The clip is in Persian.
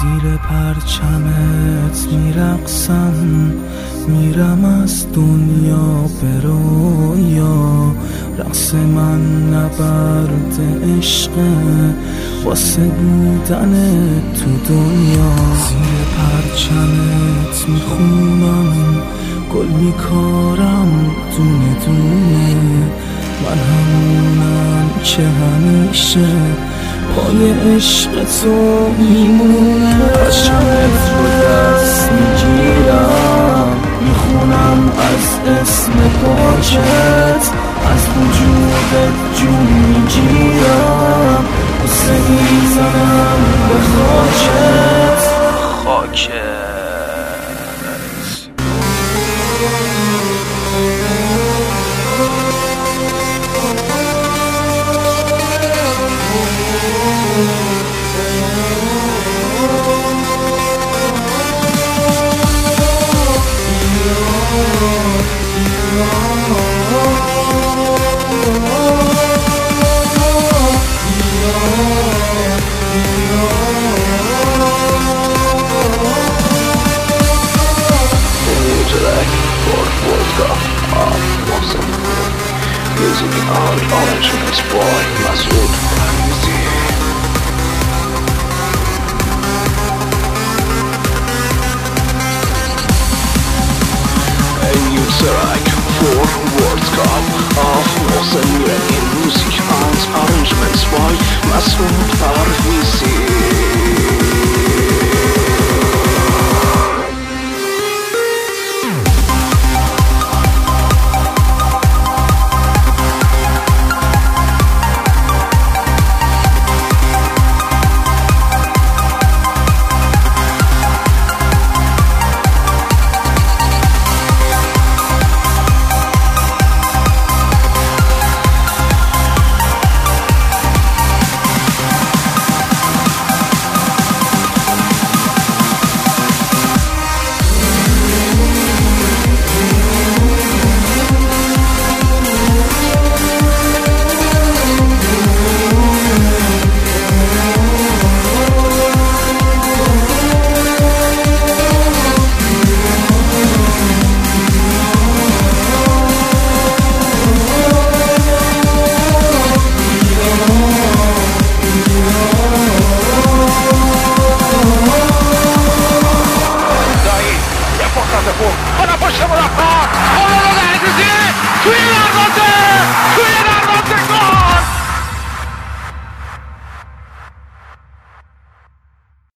زیر پرچمت میرقصم، میرم از دنیا به رویا. رقص من نبرد عشقه واسه بودن تو دنیا. زیر پرچمت میخونم، گل میکارم دونه دونه. من همونم که همیشه پای عشق تو میمونه. پرچمت رو دست میگیرم، میخونم از اسم پاکت، از وجودت جون میگیرم. قصه میزنم به خاکت. Music on arrangements by Masoud Parvizi. A new track for World Cup of Mohsen Mirani. Music and arrangements by Masoud Parvizi. پشت مرفع، حالا رو در توی لرزان